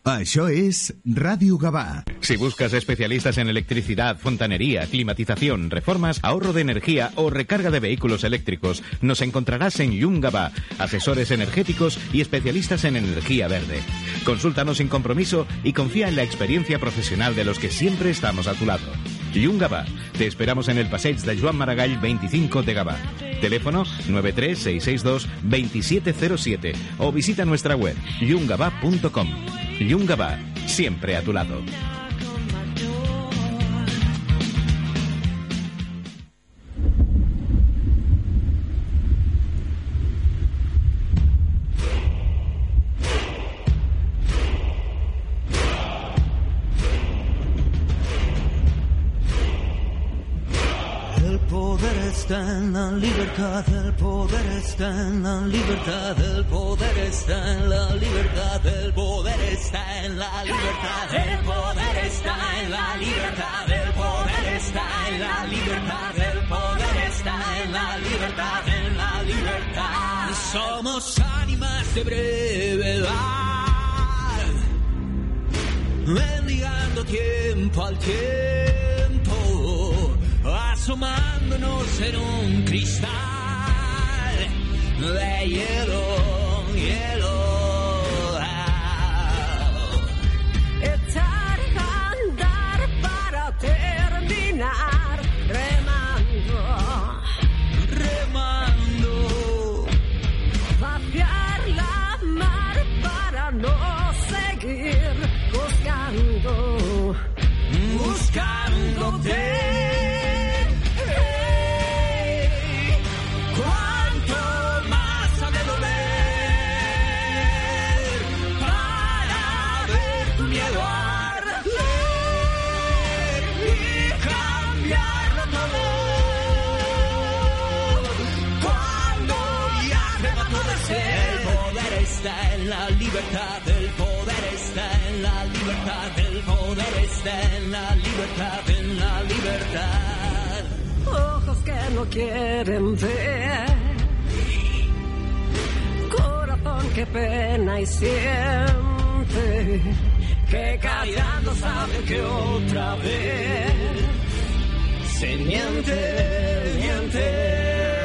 Això és Ràdio Gavà. Si buscas especialistas en electricidad, fontanería, climatización, reformas, ahorro de energía o recarga de vehículos eléctricos, nos encontrarás en Llum Gavà, asesores energéticos y especialistas en energía verde. Consúltanos sin compromiso y confía en la experiencia profesional de los que siempre estamos a tu lado. Llum Gavà. Te esperamos en el Passeig de Joan Maragall 25 de Gavà. Teléfono 936622707 o visita nuestra web llumgavà.com. Llum Gavà, siempre a tu lado. El poder está en la libertad, el poder está en la libertad, el poder está en la libertad, el poder está en la libertad, el poder está en la libertad, el poder está en la libertad, el poder está en la libertad, en la libertad. Somos ánimas de brevedad, mendigando tiempo al tiempo, asomándonos en un cristal de hielo, hielo. Echar a andar para terminar remando, remando, vaciar la mar para no seguir buscando, buscándote. Está en la libertad, el poder está en la libertad, el poder está en la libertad, en la libertad. ojos que no quieren ver, corazón que pena y siente, que callando sabe que otra vez se miente, miente.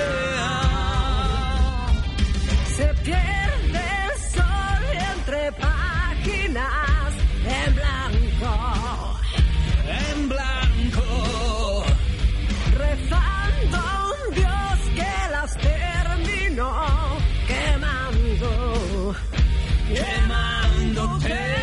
Se pierde el sol entre páginas en blanco, en blanco, rezando a un Dios que las terminó quemando, quemándote.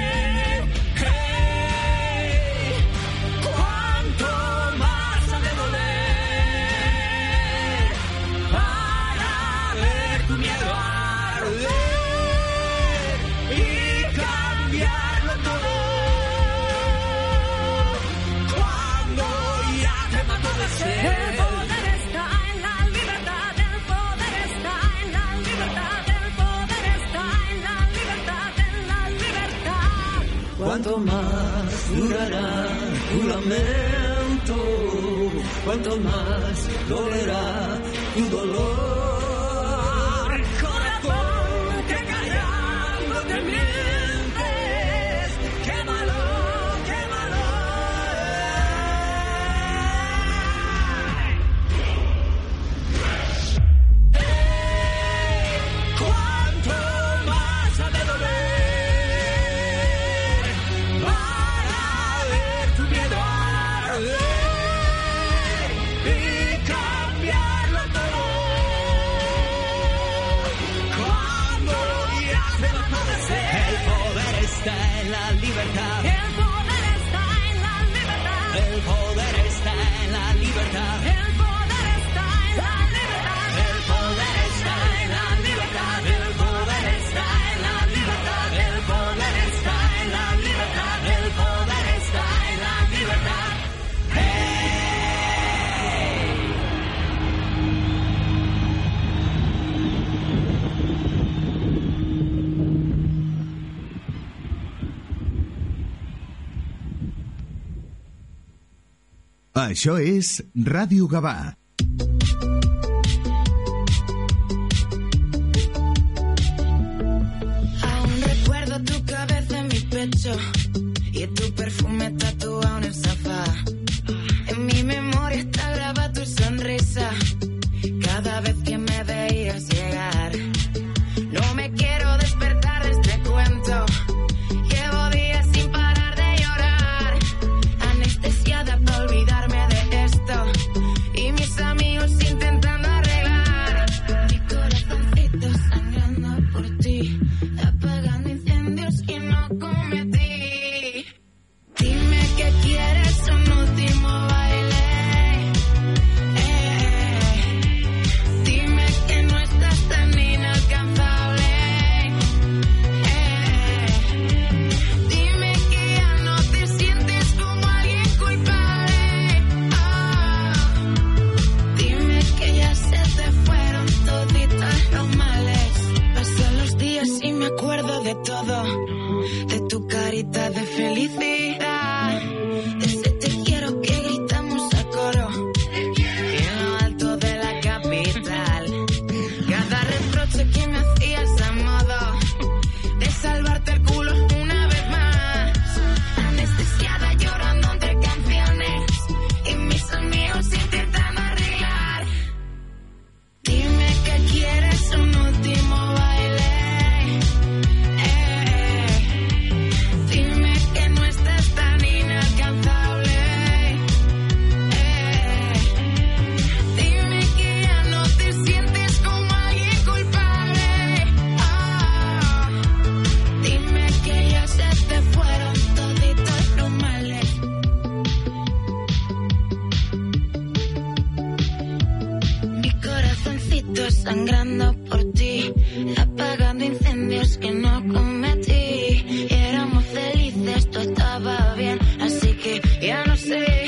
Cuanto más durará tu lamento, cuanto más dolerá tu dolor. Corazón que callando te mientes, quémalo, quémalo. Cuanto más ha de doler. Está en la libertad. El poder está en la libertad. El poder está en la libertad. El poder está en la libertad. El poder está en la libertad. El poder está en la libertad. El poder está en la libertad. El poder está en la libertad. Això és Ràdio Gavà. Aún recuerdo tu cabeza en mi cada vez que me veías llegar. No me quiero despertar de este cuento. Llevo días sin parar de llorar, anestesiada para olvidarme de esto. Y mis amigos intentando arreglar mi corazoncito sangrando por ti, apagando incendios que no cometí. Dime que quieres un último baile. Dime que no estás tan inalcanzable. Dime que ya no te sientes como alguien culpable. Dime que ya se te fueron toditos los males. Pasan los días y me acuerdo de todo, de tu carita de felicidad, de ese te quiero que gritamos a coro en lo alto de la capital. Cada reproche que me hacías a modo de salvarte el culo una vez más, anestesiada llorando entre canciones y mis amigos intentando arreglar. Dime que quieres un último baile. Dime que no estás tan inalcanzable. Dime que ya no te sientes como alguien culpable. Dime que ya se te fueron toditos los males. Mi corazoncito sangrando por ti, apagando incendios que no cometí. Y éramos felices, todo estaba bien, así que ya no sé.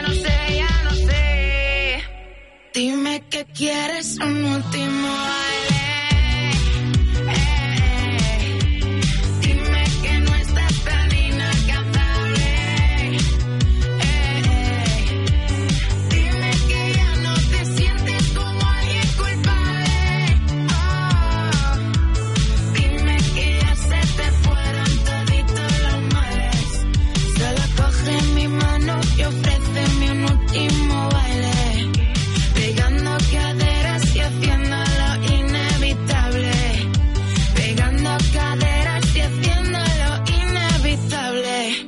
Dime que quieres un último baile. Dime que no estás tan inalcanzable. Dime que ya no te sientes como alguien culpable. Dime que ya se te fueron toditos los males. Solo coge mi mano y ofréceme un último baile, pegando caderas y haciendo lo inevitable, pegando caderas y haciendo lo inevitable.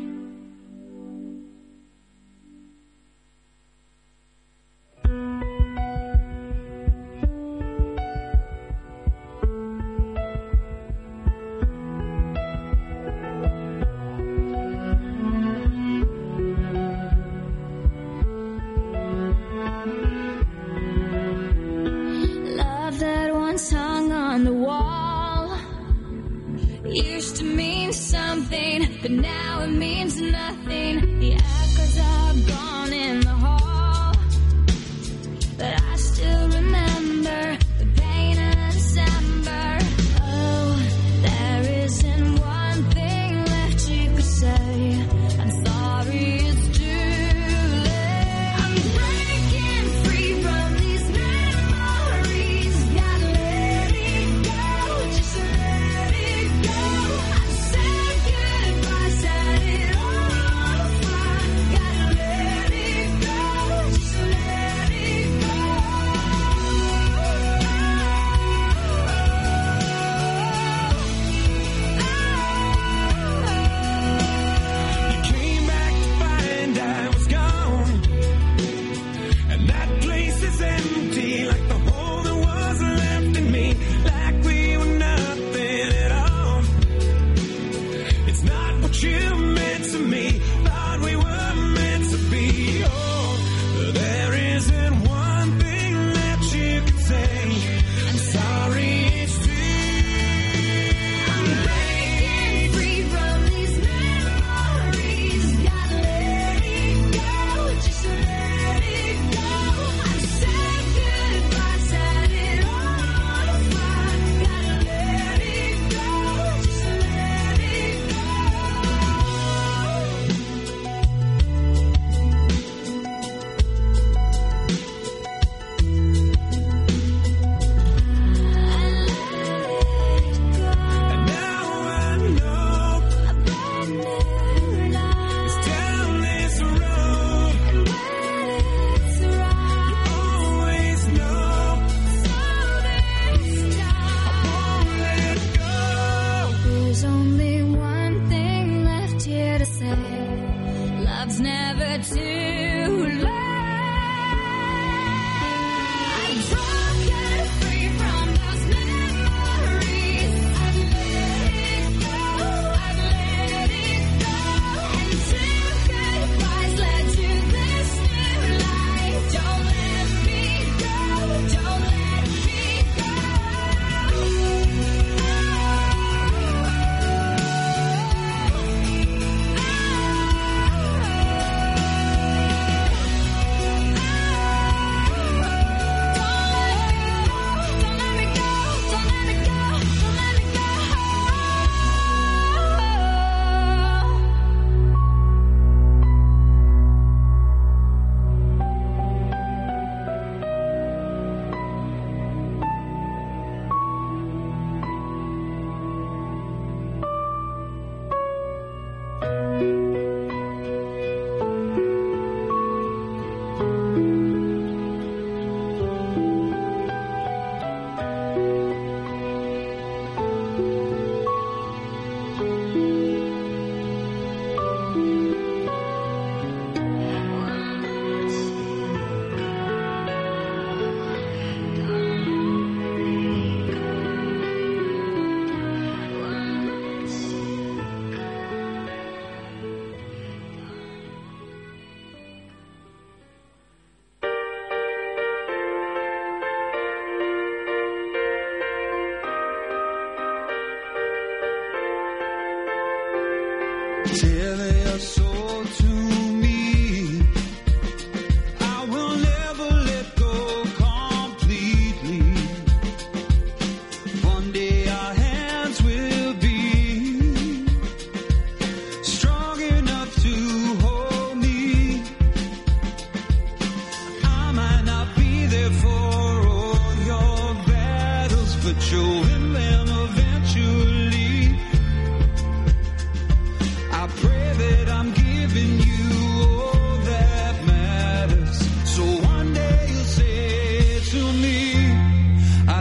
Love that once hung on the wall used to mean something, but now it means nothing. The echoes are gone in the hall, but I still remember the pain of December. Oh, there isn't one thing left you could say. I'm sorry, it's too late. I'm breaking free from these memories. Gotta let it go, just let it go. I said goodbye, said it all.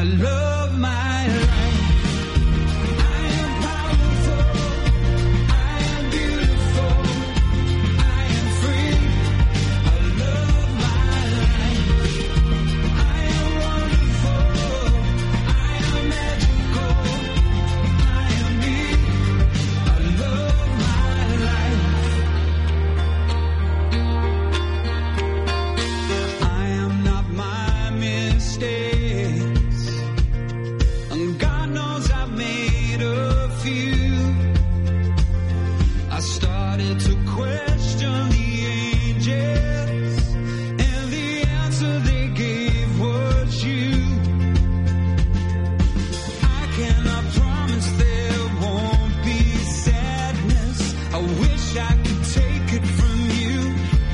love my life. I am powerful. I am beautiful. I am free. I love my life. I am wonderful. I am magical. I am me. I love my life. I am not my mistake. And God knows I've made a few. I started to question the angels, and the answer they gave was you. I cannot promise there won't be sadness. I wish I could take it from you,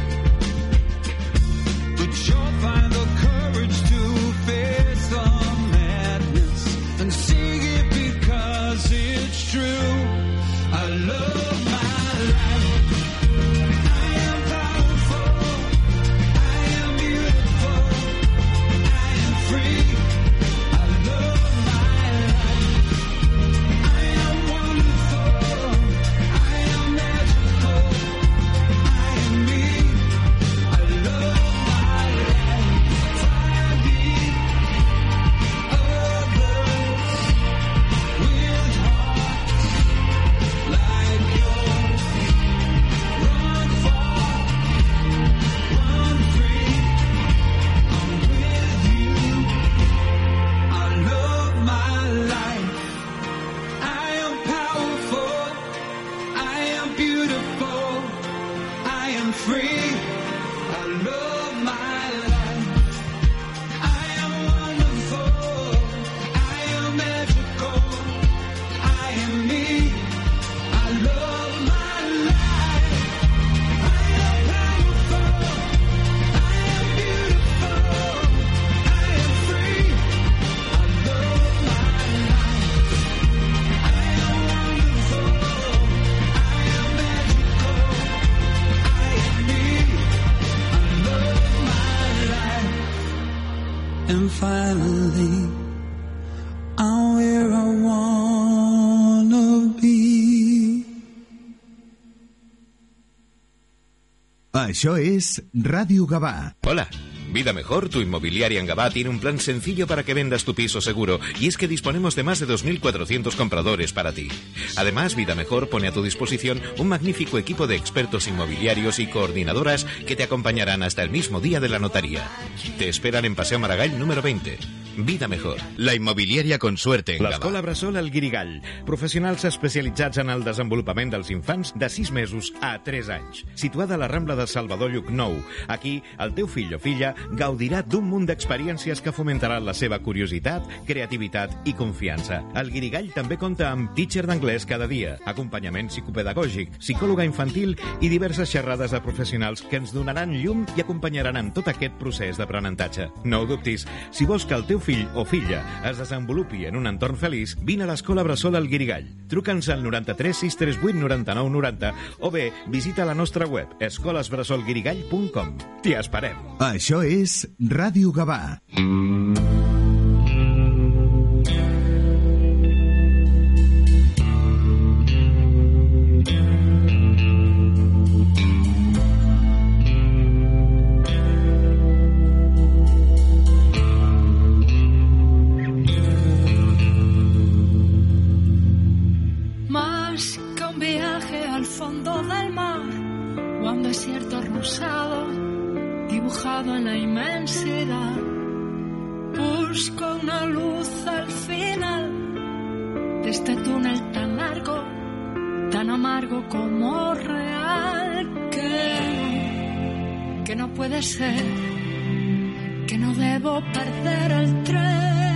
but you'll find the courage to face the madness and sing it because it's true. I love my life. I am powerful. I am beautiful. I am free. I love my life. I am wonderful. I am magical. I am me. I love my life. Fire beat others with hearts like yours. Run far, run free. I'm with you. I love my life. I am powerful. I am beautiful. I am free. I love my life. I am wonderful. I am magical. I am me. I love my life. I am powerful. I am beautiful. I am free. I love my life. I am wonderful. I am magical. I am me. I love my life. And finally, I'm where I wanna be. Això és Ràdio Gavà. Hola. Vida Mejor, tu inmobiliaria en Gavà, tiene un plan sencillo para que vendas tu piso seguro, y es que disponemos de más de 2.400 compradores para ti. Además, Vida Mejor pone a tu disposición un magnífico equipo de expertos inmobiliarios y coordinadoras que te acompañarán hasta el mismo día de la notaría. Te esperan en Paseo Maragall número 20. Vida Mejor, la immobiliària con suerte en Gavà. L'Escola Bressol El Guirigall, professionals especialitzats en el desenvolupament dels infants de 6 mesos a 3 anys. Situada a la Rambla de Salvador Llucnou. Aquí, el teu fill o filla gaudirà d'un munt d'experiències que fomentaran la seva curiositat, creativitat i confiança. El Guirigall també compta amb teacher d'anglès cada dia, acompanyament psicopedagògic, psicòloga infantil i diverses xerrades de professionals que ens donaran llum i acompanyaran en tot aquest procés d'aprenentatge. No ho dubtis, si vols que el teu fill o filla es desenvolupi en un entorn feliç, vine a l'Escola Bressol El Guirigall. Truca'ns al 93 638 99 90 o bé visita la nostra web escolasbressolguirigall.com. T'hi esperem. Això és Ràdio Gavà. Más que un viaje al fondo del mar o a un desierto rosado dibujado en la inmensidad, busco una luz al final de este túnel tan largo, tan amargo como real, que no puede ser, que no debo perder el tren.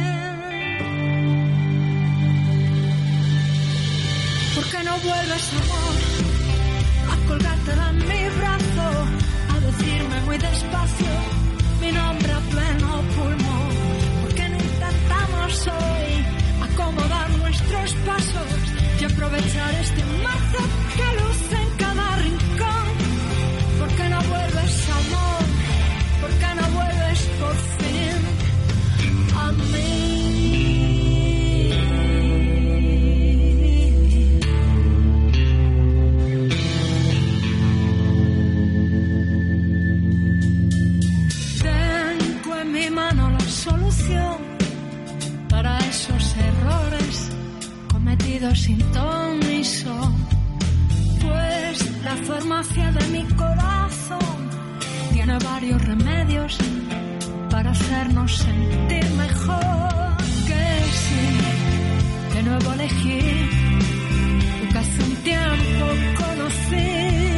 ¿Por qué no vuelves, amor, a colgarte de mi brazo, a decirme muy despacio mi nombre a pleno pulmón? ¿Por qué no intentamos hoy acomodar nuestros pasos y aprovechar este marzo que luce en cada rincón? ¿Por qué no vuelves, amor? ¿Por qué no vuelves por fin? sin ton ni son. Pues la farmacia de mi corazón tiene varios remedios para hacernos sentir mejor. Que sí, de nuevo elegí lo que hace un tiempo conocí.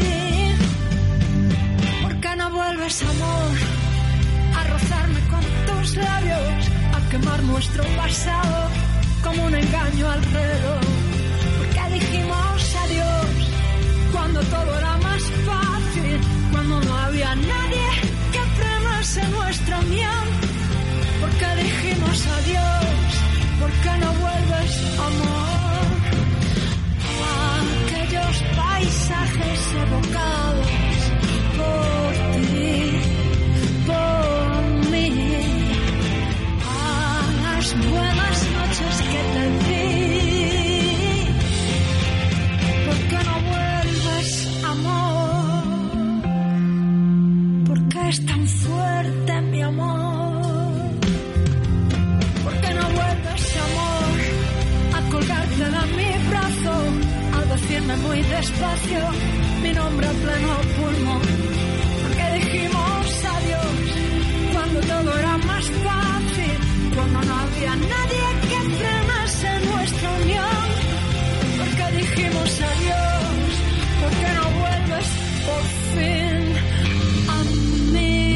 ¿Por qué no vuelves, amor, a rozarme con tus labios, a quemar nuestro pasado como un engaño al reloj? Porque dijimos adiós cuando todo era más fácil, cuando no había nadie que frenase nuestra unión. Porque dijimos adiós, porque no vuelves, amor, a aquellos paisajes evocados por ti, por mí, a las buenas noches que te di. ¿Por qué no vuelves, amor? ¿Por qué es tan fuerte mi amor? ¿Por qué no vuelves, amor, a colgarte de mi brazo, al decirme muy despacio mi nombre a pleno pulmón? Porque dijimos adiós cuando todo era más fácil, cuando no había nadie que frenase nuestra unión. Porque dijimos adiós, porque no vuelves por fin a mí.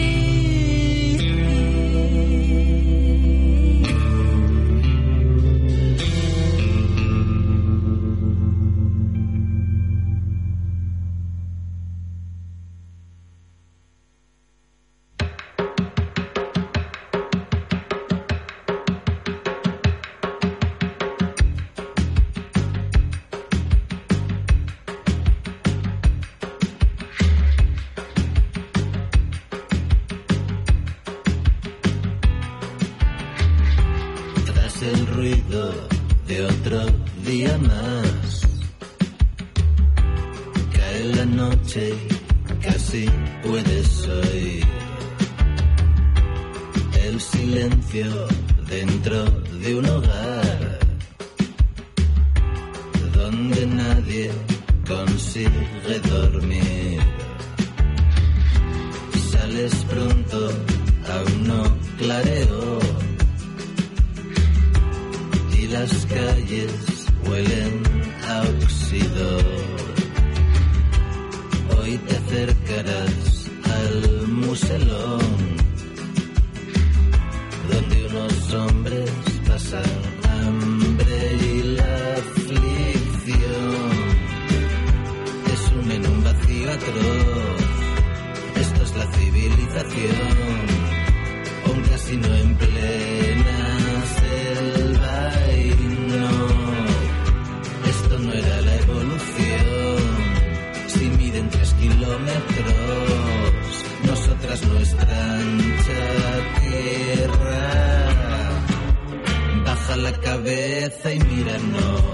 El ruido de otro día más, cae la noche y casi puedes oír el silencio dentro de un hogar donde nadie consigue dormir. Sales pronto, aún no clareó, las calles huelen a óxido. Hoy te acercarás al muselón, donde unos hombres pasan hambre y la aflicción te sume en un vacío atroz. Esto es la civilización, un casino en plena selva. Esto no era la evolución. Si miden 3 kilómetros, nosotras nuestra ancha tierra. Baja la cabeza y míranos.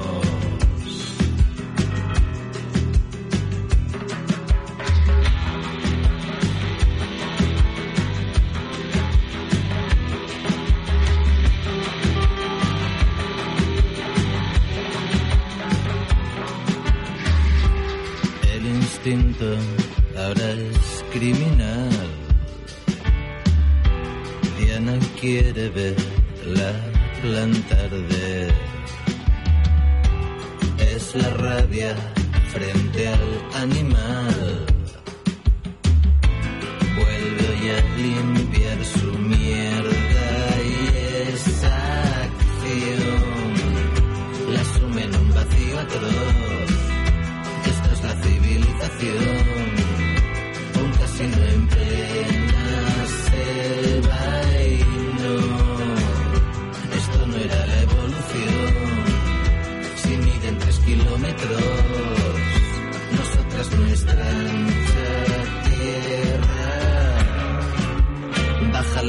Ahora es criminal. Diana quiere verla plantar de. Es la rabia frente al animal. Vuelve hoy a limpiar su mierda y esa acción la sume en un vacío atroz. Esto es la civilización, un casino en plena selva y no, esto no era la evolución. Si miden 3 kilómetros, nosotras nuestra ancha tierra. Baja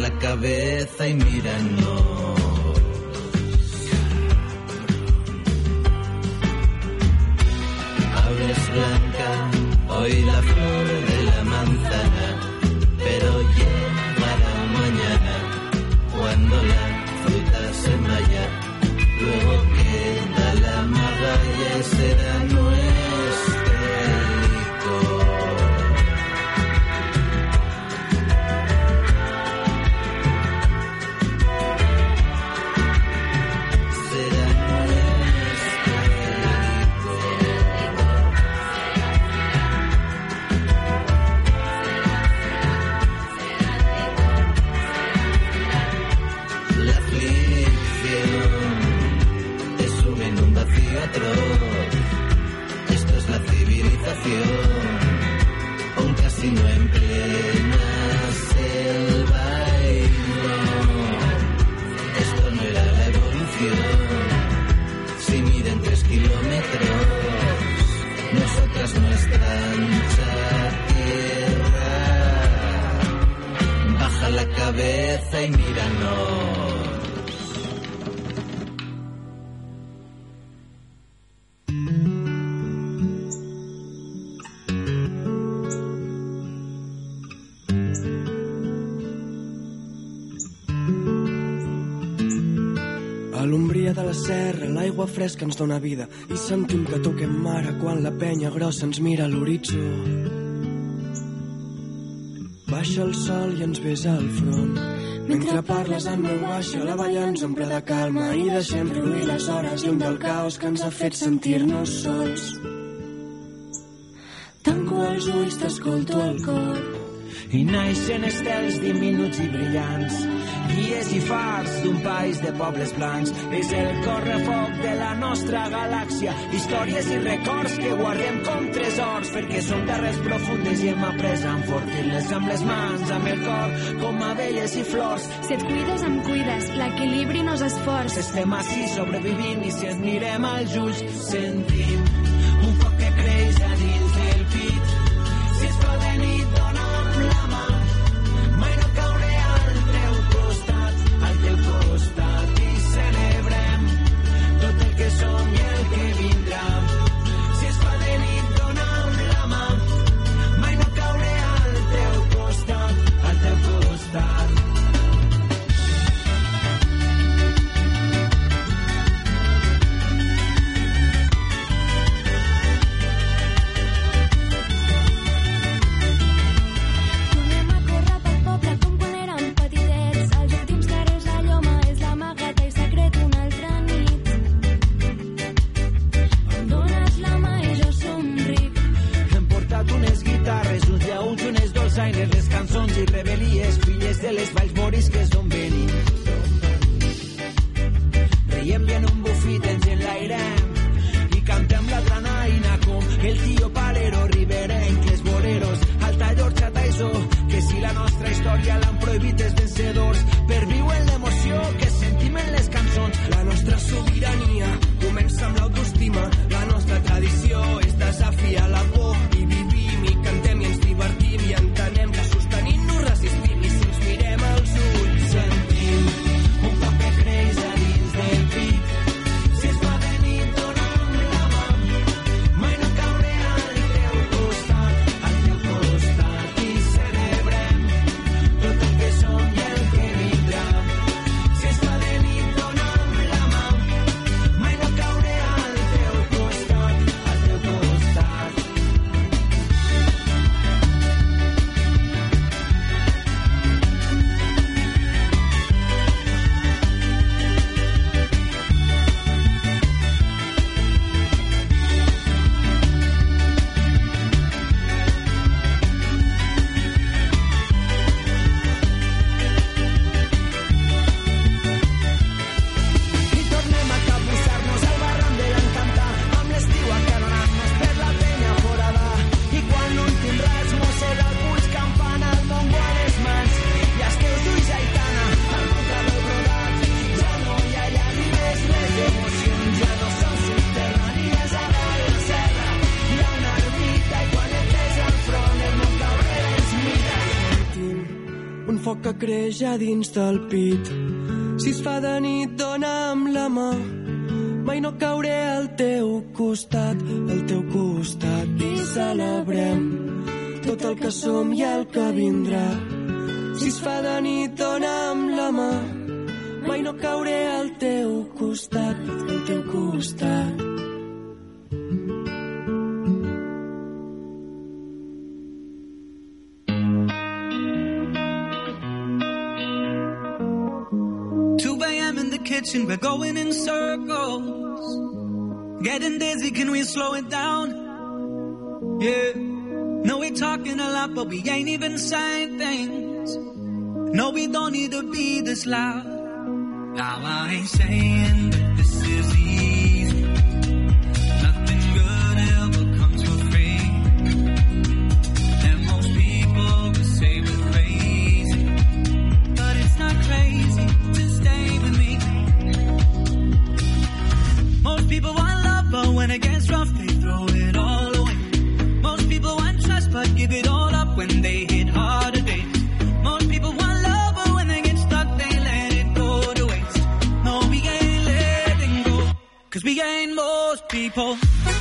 revolución. Te suben un vacío atroz. Esto es la civilización. Un casino en plena selva y no. Esto no era la evolución. Si miden 3 kilómetros, nosotras nuestra ancha tierra. Baja la cabeza y míranos. A l'ombria de la serra, l'aigua fresca ens dóna vida i sentim que toquem mare quan la penya grossa ens mira a l'horitzó. Baixa el sol i ens besa al front. Mentre parles en veu baixa, la vall ens omple de calma i deixem fluir les hores lluny del caos que ens ha fet sentir-nos sols. Tanco els ulls, t'escolto al cor. I naixen estels diminuts i brillants, guies i fars d'un país de pobles blancs. És el correfoc de la nostra galàxia, històries i records que guardem com tresors, perquè són terres profundes i hem après a enfortir-les amb les mans, amb el cor, com abelles i flors. Si et cuides, em cuides, l'equilibri no és esforç. Estem així sobrevivint i si ens mirem als ulls sentim un foc que creix a dins del pit. Si es fa de nit, dona'm la mà, mai no cauré al teu costat i celebrem tot el que som i el que vindrà. Si es fa de nit, dona'm la mà, mai no cauré al teu costat. dolçaines, les cançons i rebel·lies, filles de les valls morisques d'on venim. Reiem i en un bufit ens enlairem i cantem la granaïna com el tio Palero, riberenques, boleros, Alta Llorja, Taizó, que si la nostra història l'han prohibit els vencedors, perviuen l'emoció que sentim en les cançons. La nostra sobirania comença amb l'autoestima, la nostra tradició és desafiar la por i vivim i cantem i ens divertim i entenem que sostenint-nos resistim i si ens mirem als ulls sentim un foc que creix a dins del pit. Si es fa de nit dona'm la mà, mai no cauré al teu costat i celebrem tot el que som i el que vindrà. Si es fa de nit dona'm la mà, mai no cauré al teu costat. I tornem a capbussar-nos al barram de l'Encantar, amb l'estiu acaronant-nos per la penya forada. I quan l'últim raig mossega el puig campana, el món a les mans i els teus ulls, Aitana, el món cabell brodat. Ja no hi ha llàgrimes, les emocions ja no són subterrànies. A dalt la serra hi ha una ermita i quan et ves al front el món cauré ens mira. un foc que creix a dins del pit. Si es fa de nit, dona'm la mà, mai no cauré al teu costat i celebrem tot el que som i el que vindrà. Si es fa de nit, dona'm la mà, mai no cauré al teu costat. Kitchen, we're going in circles, getting dizzy, can we slow it down? Yeah, no, we're talking a lot, but we ain't even saying things. No, we don't need to be this loud. Now I ain't saying that this is easy. Nothing good ever comes for free. And most people will say we're crazy, but it's not crazy to stay with me. Most people want love, but when it gets rough, they throw it all away. Most people want trust, but give it all up when they hit harder days. Most people want love, but when they get stuck, they let it go to waste. No, we ain't letting go, 'cause we ain't most people.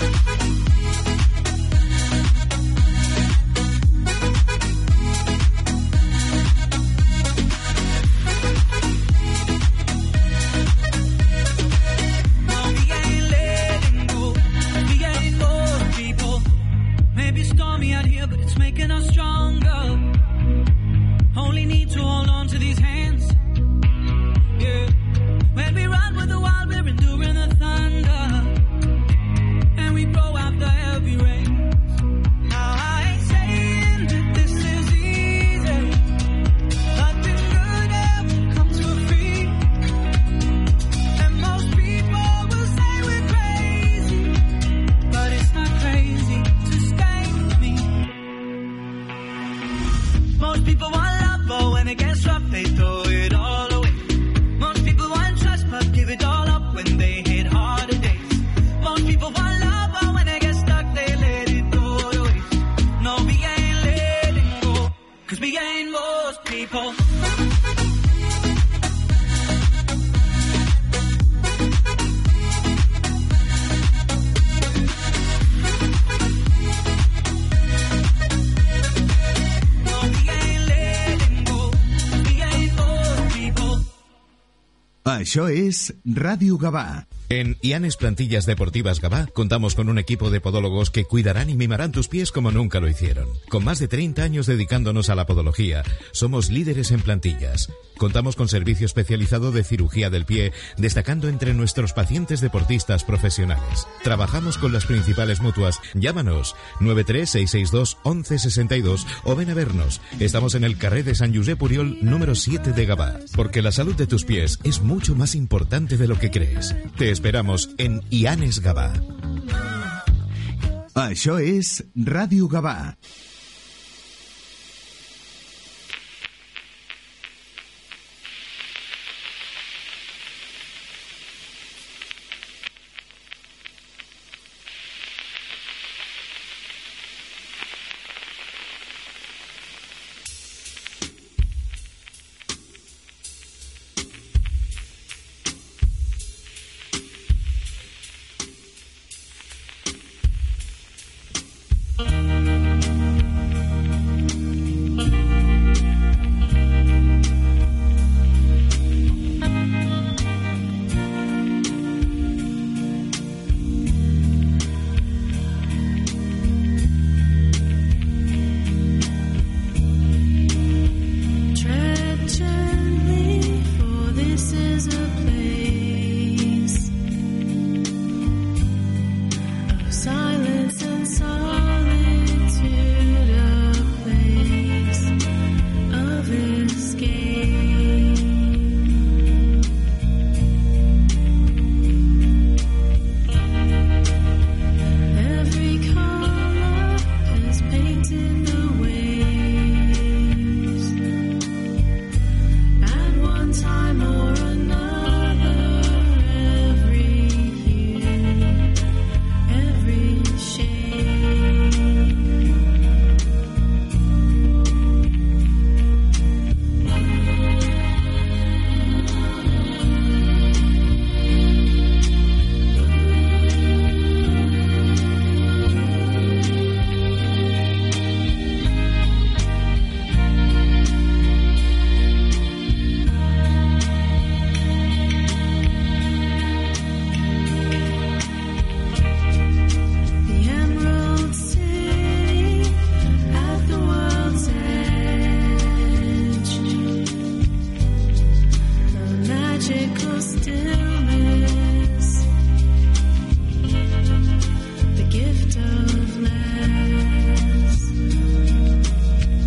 Maybe stormy out here, but it's making us stronger. Only need to hold on to these hands. Yeah. When we run with the wild, we're enduring the thunder. And we grow after every rain. Now I ain't saying that this is easy. Nothing good ever comes for free. And most people will say we're crazy, but it's not crazy to stay with me. Most people want love, but when it gets rough, they throw it all away. Most people want trust, but give it all up when they hit harder days. Most people want love, but when they get stuck, they let it go to waste. No, we ain't letting go, 'cause we ain't most people. Això és Ràdio Gavà. En Ianes Plantillas Deportivas Gavà contamos con un equipo de podólogos que cuidarán y mimarán tus pies como nunca lo hicieron. Con más de 30 años dedicándonos a la podología, somos líderes en plantillas. Contamos con servicio especializado de cirugía del pie, destacando entre nuestros pacientes deportistas profesionales. Trabajamos con las principales mutuas. Llámanos 936621162 o ven a vernos. Estamos en el carrer de Sant Josep Oriol, número 7 de Gavà. Porque la salud de tus pies es mucho más importante de lo que crees. Te esperamos en Ianes Gavà. Això és Ràdio Gavà.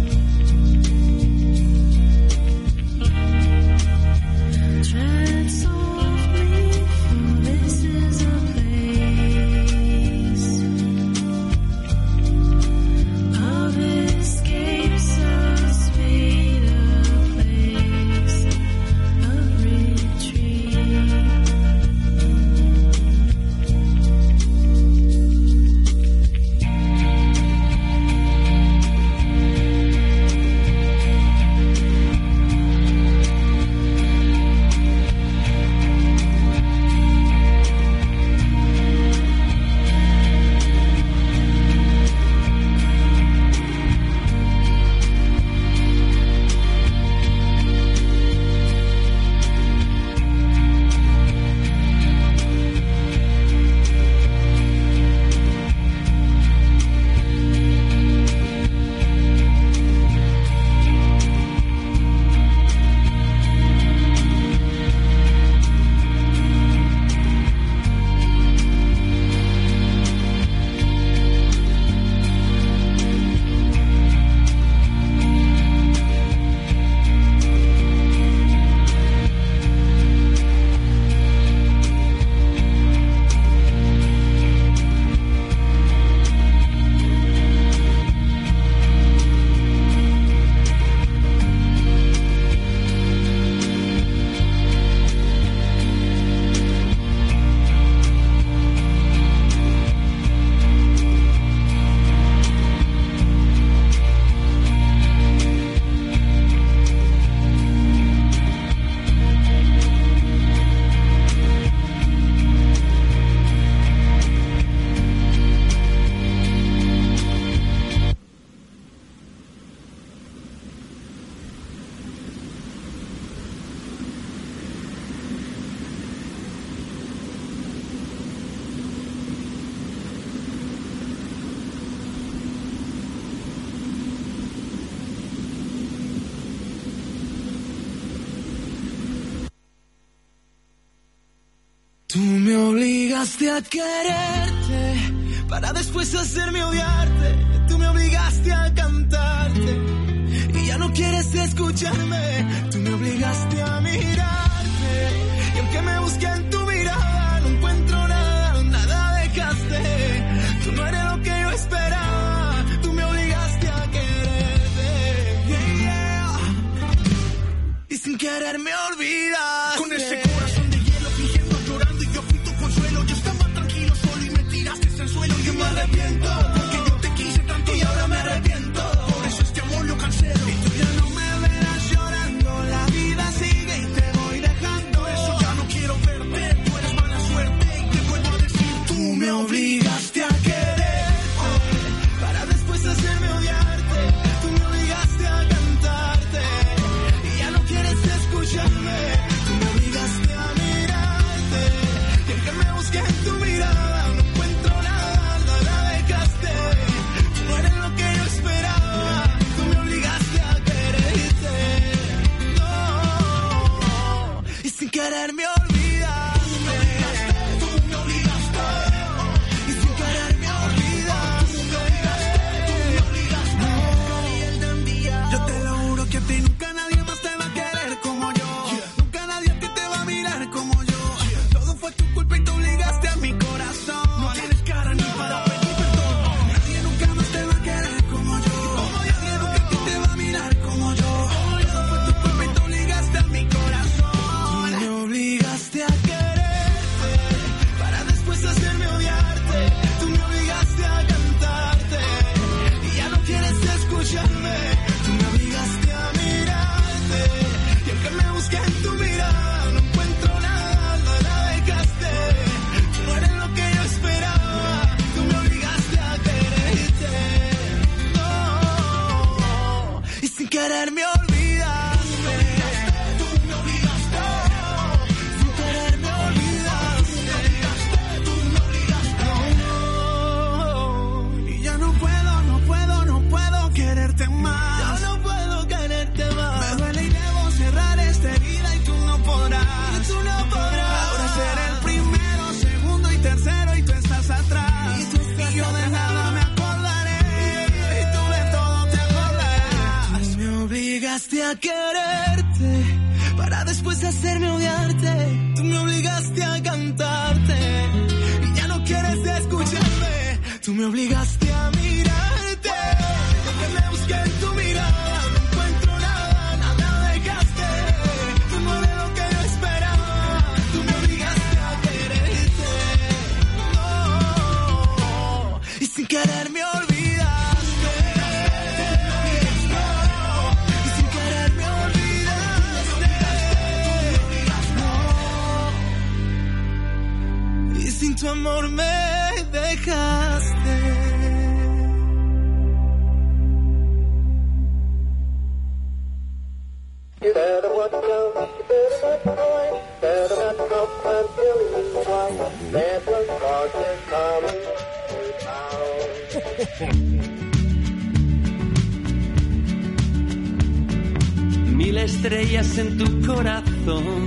Tread Tú me obligaste a quererte para después hacerme odiarte. Tú me obligaste a cantarte y ya no quieres escucharme. Tú me obligaste a mirarte y aunque me busqué en tu mirada no encuentro nada, nada dejaste. Tú no eres lo que yo esperaba. Tú me obligaste a quererte, yeah, yeah. Y sin querer me olvidaste. Con ese corazón de hielo fingiendo llorando y yo fui tu consuelo. Yo estaba tranquilo solo y me tiraste al suelo. Yo me arrepiento porque yo te quise tanto y ahora me arrepiento. Por eso este amor lo cancelo. Y tú ya no me verás llorando. La vida sigue y te voy dejando. Por eso ya no quiero verte. Tú eres mala suerte y te vuelvo a decir. Tú me obligaste a quererte para después hacerme odiarte. Tú me obligaste a cantarte y ya no quieres escucharme. Tú me obligaste a mirarte y aunque me busqué en tu mirada no encuentro nada, nada dejaste. Tú no eres lo que yo esperaba. Tú me obligaste a quererte, no, y sin querer me olvidaste. Tú me obligaste, y sin querer me olvidaste. Tú me obligaste. Yo te lo juro que a ti nunca nadie más te va a querer como yo. Nunca nadie a ti te va a mirar como yo. Todo fue tu culpa y te obligaste a mi corazón. No tienes cara ni para pedir perdón. Nadie nunca más te va a querer como yo. Nadie nunca a ti te va a mirar como yo. Todo fue tu culpa y te obligaste a mi corazón. Tú me obligaste a quererte para después hacerme odiarte. Tú me obligaste a cantarte y ya no quieres escucharme. Tú me obligaste a mirarte y aunque me busqué en tu mirada no encuentro nada, nada dejaste. Tú no eres lo que yo esperaba. Tú me obligaste a quererte, no, y sin querer me olvidaste. Tú me obligaste, sin querer me olvidaste. Tú me obligaste, no, y ya no puedo quererte más. Ya no puedo quererte más. Me duele y debo cerrar esta herida y tú no podrás. Y tú no podrás. Ahora seré el primero, segundo y tercero y tú estás atrás. Y yo de nada me acordaré y tú de todo te acordarás. Tú me obligaste a quererte para después hacerme odiarte. Tú me obligaste a cantarte y ya no quieres escucharme. Tú me obligaste a mirarte y aunque me busqué en tu mirada no encuentro nada, nada dejaste. Tú no eres lo que yo esperaba. Tú me obligaste a quererte, no, y sin querer me olvidaste. Y sin querer me olvidaste. Y sin tu amor me dejaste. You better watch out, you better not cry, better not stop until you cry. There's a darkness coming to town. 1000 estrellas en tu corazón,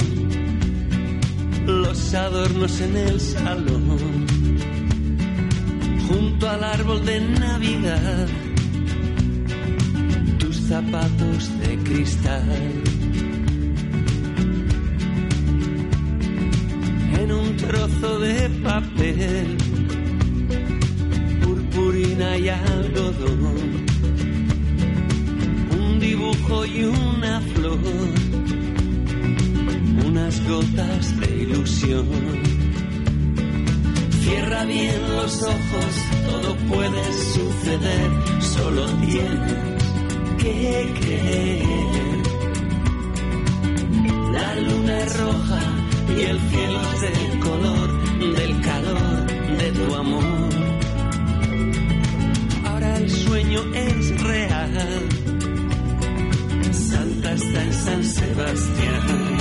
los adornos en el salón, junto al árbol de Navidad, tus zapatos de cristal. En un trozo de papel, purpurina y algodón, un dibujo y una flor, unas gotas de ilusión. Cierra bien los ojos, todo puede suceder, solo tienes que creer. La luna es roja y el cielo es del color del calor de tu amor. Ahora el sueño es real. Santa está en San Sebastián.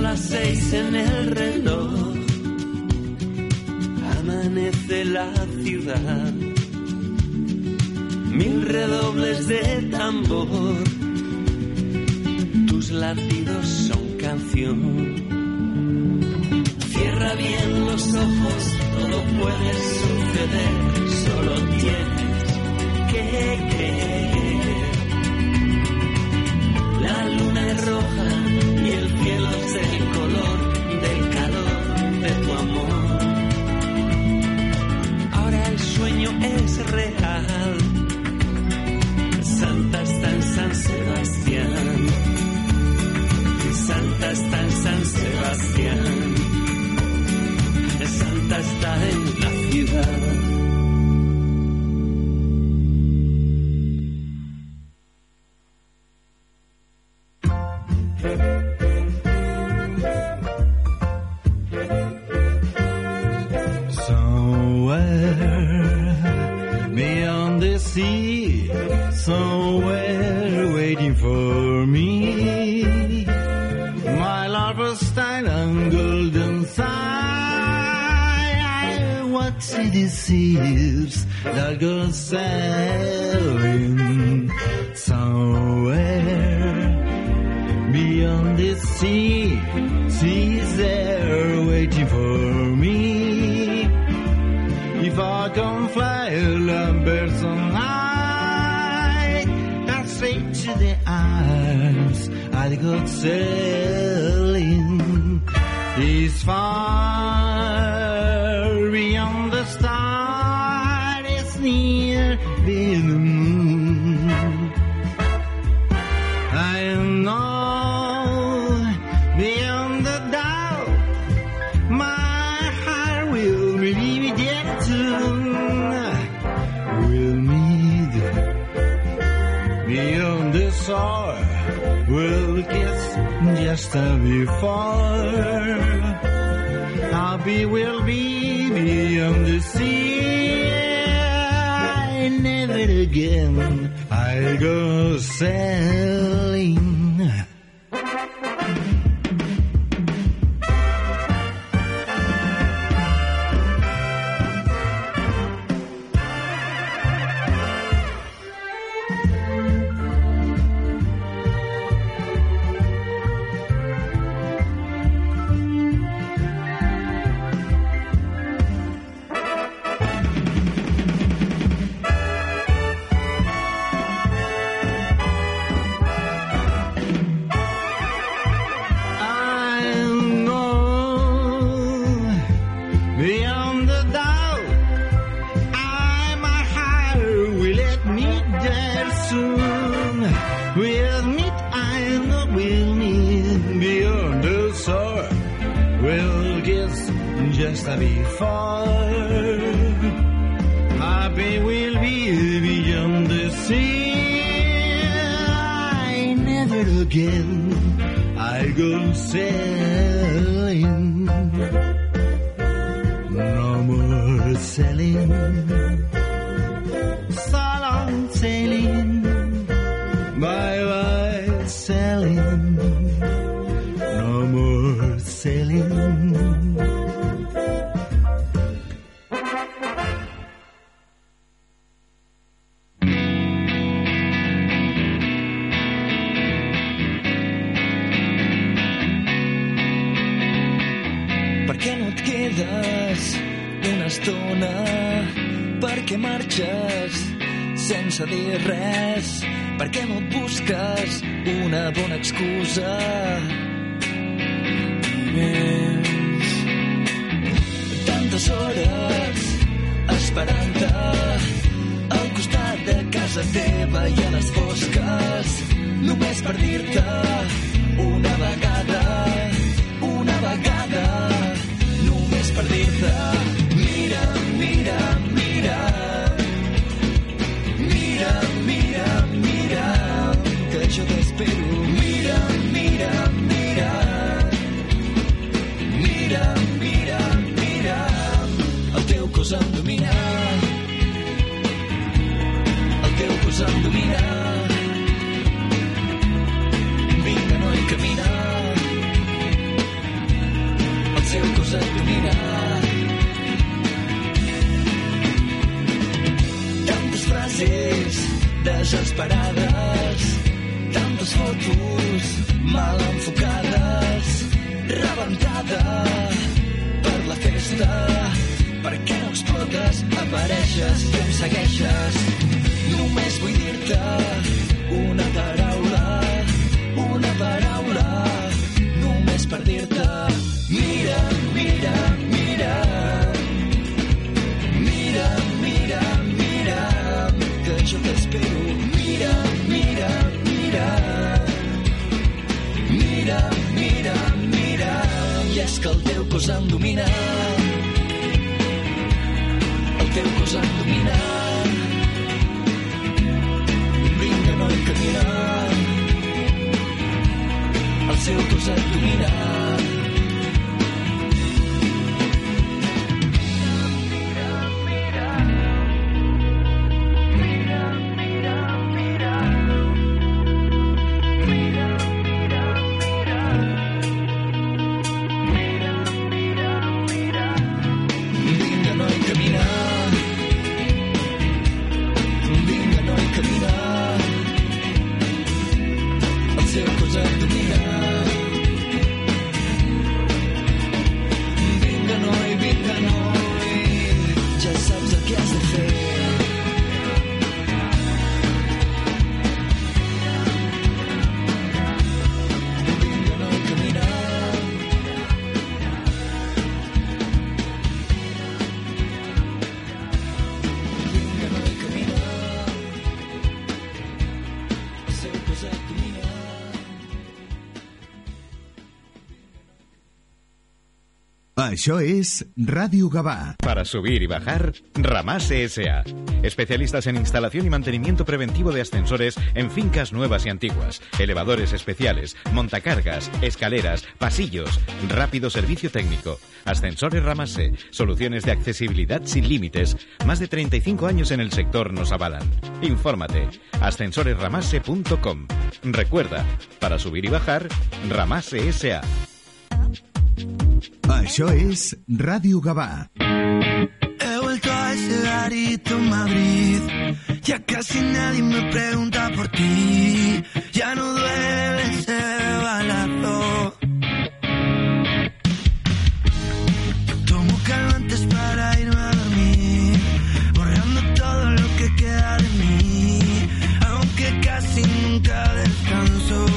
las 6 en el reloj. Amanece la ciudad, 1000 redobles de tambor, tus latidos son canción. Cierra bien los ojos, todo puede suceder, solo tienes que creer. La luna es roja y el cielo es el color del calor de tu amor. Ahora el sueño es real, Santa está en San Sebastián, Santa está en San Sebastián, Santa está en la ciudad. Somewhere beyond the sea, somewhere waiting for me, my lover's style and golden sigh. What city sees that girl sailing? Somewhere beyond the sea, she's there waiting for me. If I can fly like birds on high, I'll straight to the arms I'd go sailing. It's far beyond the star, it's near beyond the moon. I know beyond the doubt, my heart will believe it yet soon. We'll meet beyond the shore, we'll kiss just before. Happy we'll be beyond the sea. Never again I'll go sailing. Just before, happy we'll be beyond the sea. Never again I'll go sailing. No more sailing, so long sailing, bye bye sailing. No more sailing. Per què marxes sense dir res? Per què no et busques una bona excusa? Més. Tantes hores esperant-te al costat de casa teva i a les fosques, només per dir-te una vegada, només per dir-te mira, mira, mira, mira, mira, mira, que jo t'espero. Mira, mira, mira, mira, mira, mira, el teu cos em domina, el teu cos em domina. desesperades, tantes fotos mal enfocades, rebentada per la festa. Per què no explotes? Apareixes i em segueixes. Només vull dir-te una paraula, només per dir-te mira, mira, mira. Mira, mira, mira, que jo t'espero. Mira, mira, mira. Mira, mira, mira. I és que el teu cos em domina. El teu cos em domina. Vinga, noi, camina. El seu cos et domina. Això es Radio Gavà. Para subir y bajar, Ramase S.A. Especialistas en instalación y mantenimiento preventivo de ascensores en fincas nuevas y antiguas, elevadores especiales, montacargas, escaleras, pasillos, rápido servicio técnico. Ascensores Ramase, soluciones de accesibilidad sin límites. Más de 35 años en el sector nos avalan. Infórmate, ascensoresramase.com. Recuerda, para subir y bajar, Ramase S.A. Això es Radio Gavà. He vuelto a ese garito en Madrid. Ya casi nadie me pregunta por ti. Ya no duele ese balazo. Tomo calmantes para irme a dormir, borrando todo lo que queda de mí, aunque casi nunca descanso.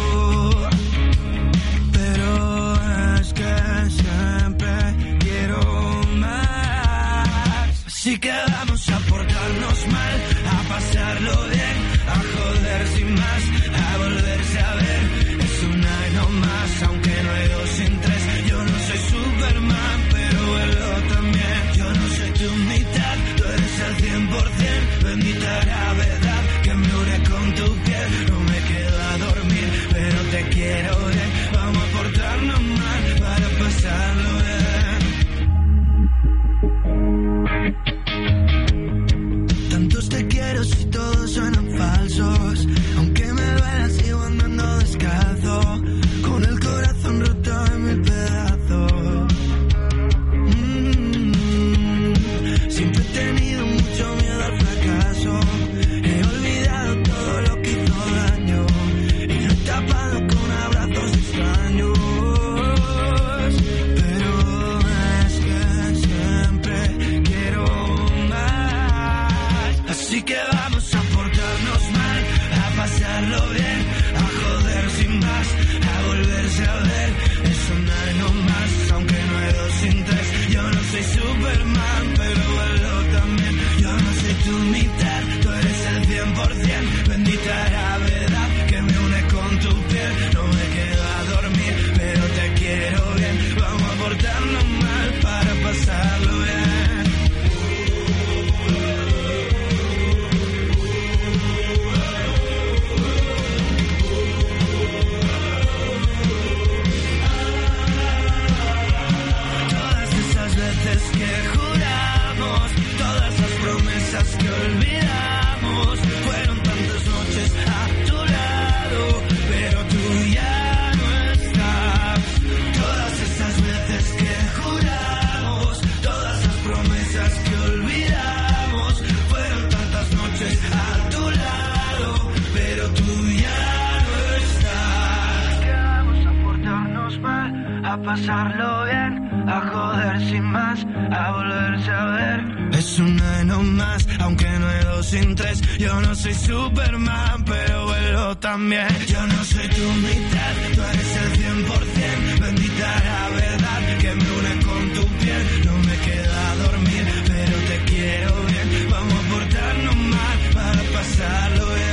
Pero es que siempre quiero más. Así que vamos a portarnos mal, a pasarlo bien, a joder sin más, a volver a pasarlo bien, a joder sin más, a volverse a ver. Es una no más, aunque no hay dos sin tres. Yo no soy Superman, pero vuelo también. Yo no soy tu mitad, tú eres el 100%. Bendita la verdad que me une con tu piel. No me queda dormir, pero te quiero bien. Vamos a portarnos mal para pasarlo bien.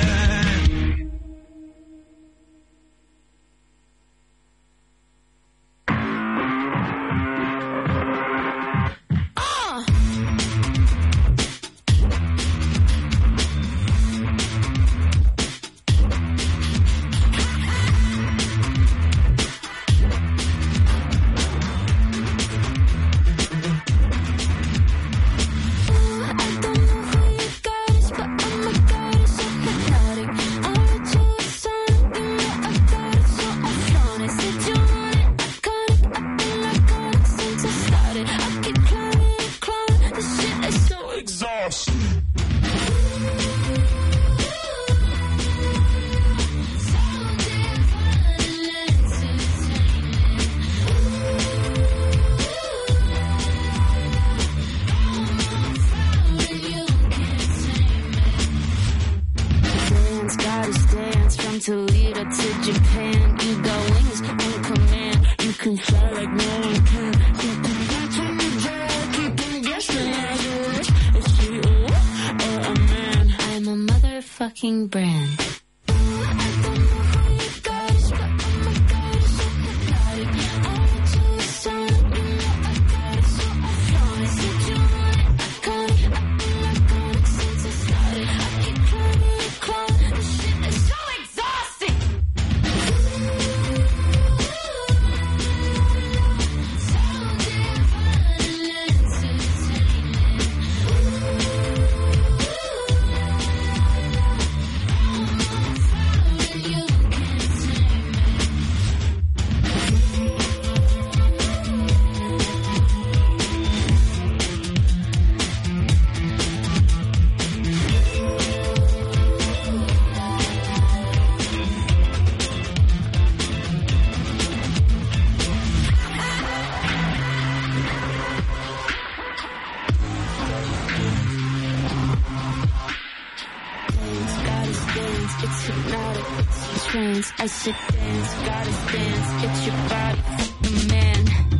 Toledo to Japan, you got wings on command. You can fly like no one can. You can get on the jet, you can guess me as a witch. Is she a wolf or a man? I'm a motherfucking brand. It's hypnotic, it's a trance. I should dance, gotta dance. Get your body, fuck the man.